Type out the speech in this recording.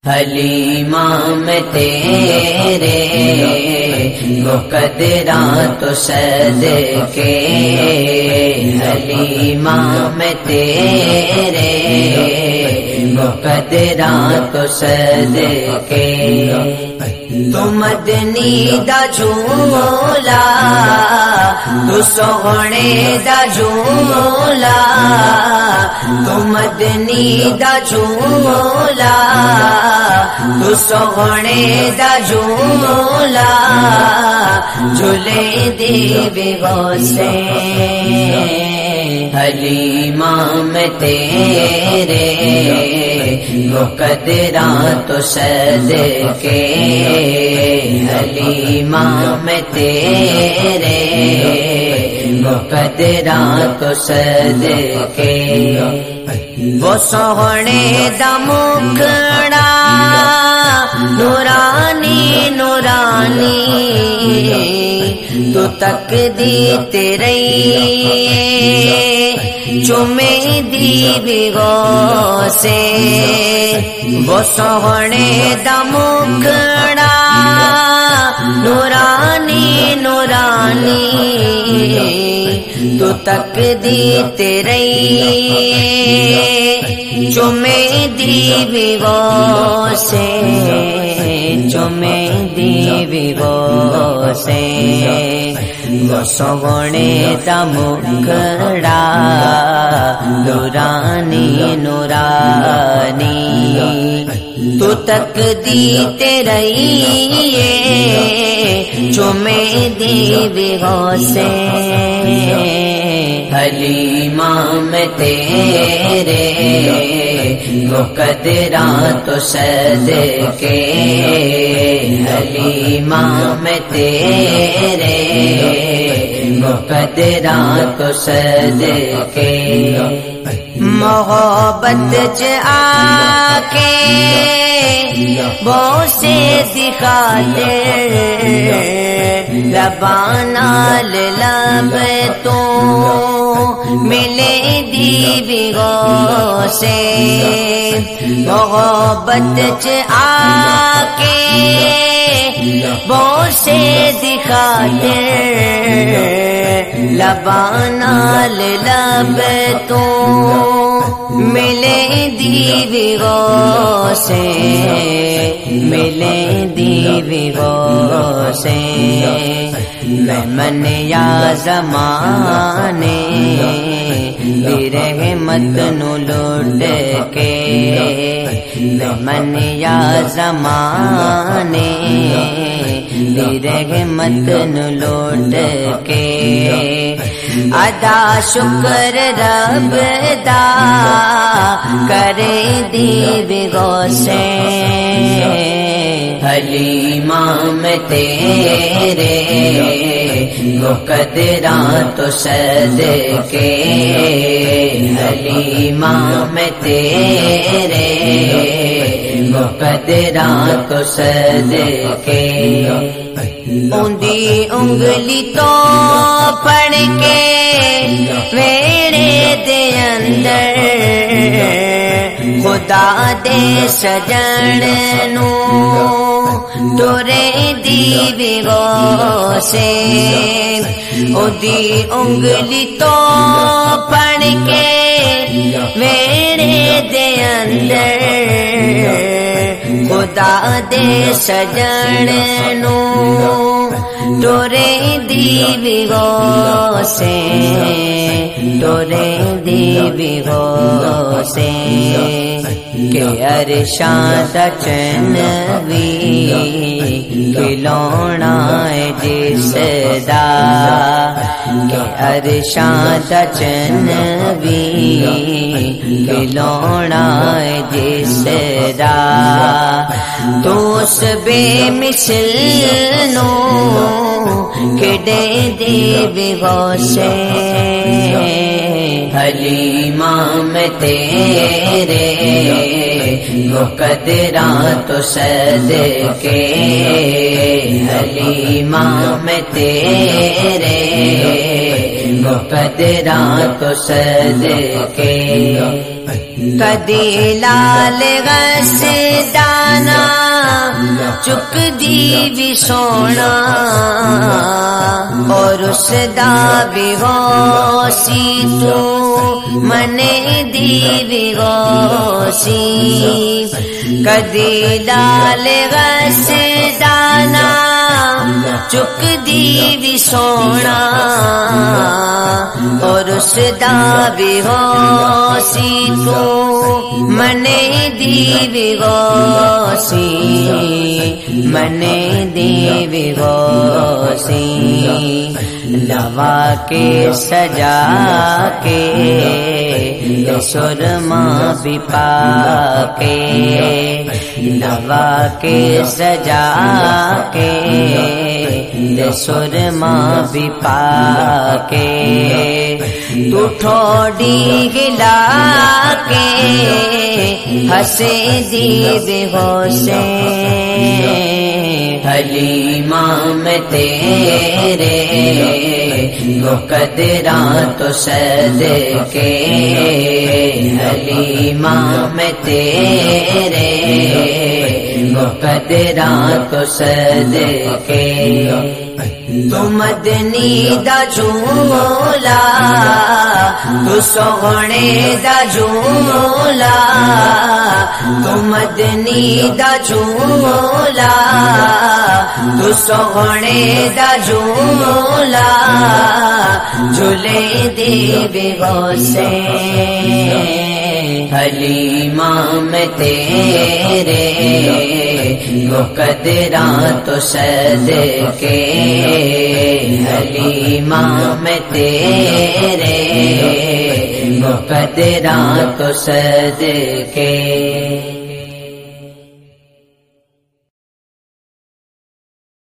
حلیمہ میں تیرے مقدراں تو صدقے، حلیمہ میں تیرے مقدراں تو صدقے، تو مدنی دا جھولا تو سونے دا جھولا، تو مدنی دا جھولا تو سونے دا جھولا، جھولے دی بغوثے حلیمہ میں تیرے مقدراں تو صدقے، حلیمہ میں تیرے مقدراں تو صدقے، وہ سونے دا مکھڑا نورانی نورانی، تو تک دی تیرے چومے دی بغو سے، وہ سونے دا مکھڑا نورانی نورانی، تو تک دی تیرے چومے دی بغو سے، چومے دی بغو سے، وہ سونے دا مکھڑا نورانی نورانی، تو تک دی تیرے چومے دی بغو سے، حلیمہ میں تیرے مقدراں تو صدقے، حلیمہ میں تیرے مقدراں تو صدقے، محبت چ آ کے بہت سے دکھاتے لبانال لب تو ملے دی بغو سے، محبت چ آ کے بہت سے دکھاتے لبانال لب تو ملے دی بغو سے، ملے دی بغو سے، من یا زمانے دی رحمت نو لوٹ کے، من یا زمانے دی رحمت نو لوٹ کے، ادا شکر رب دا کرے دی بغو سے، حلیمہ میں تیرے مقدراں تو صدقے، حلیمہ میں تیرے مقدراں تو صدقے، اندی انگلی تو پڑھ کے ویڑے دے اندر خدا دے سجن نو تورے دی بغو سے، اندی انگلی تو پڑھ کے ویڑے دے اندر خدا دے سجن نو تورے دی بغو سے، تورے دی بغو سے، کہ عرشاں دا چنوی کھلونا ہے جس دا، کہ عرشاں دا چنوی کھلونا ہے جس دا، تو اس بے مثل نو کھڑے دی بغو سے، حلیمہ میں تیرے مقدراں تو صدقے، حلیمہ میں تیرے مقدراں تو صدقے، کدی لال غسدان چک دی بھی سونا اور اس دا بھی غوثی تو منے دی بھی غوثی کدی ڈال غس دانا چک دی بھی سونا اور اس دا بھی غوثی تو منے دی بھی غوثی منے دی بھی غوثی لوا کے سجا کے سرما بھی پا کے لوا کے سجا کے سرما بھی پا کے تو ٹھوڑی گلا کے ہنسے دی بے ہوشے حلیمہ میں تیرے مقدراں تو صدقے حلیمہ میں تیرے مقدراں تو صدقے تو مدنی دا جھولا تو سونے دا جھولا تو مدنی دا جھولا تو سونے دا جھولا جھولے دے بے غوثے حلیمہ میں تیرے مقدراں تو صدقے حلیمہ میں تیرے مقدراں تو صدقے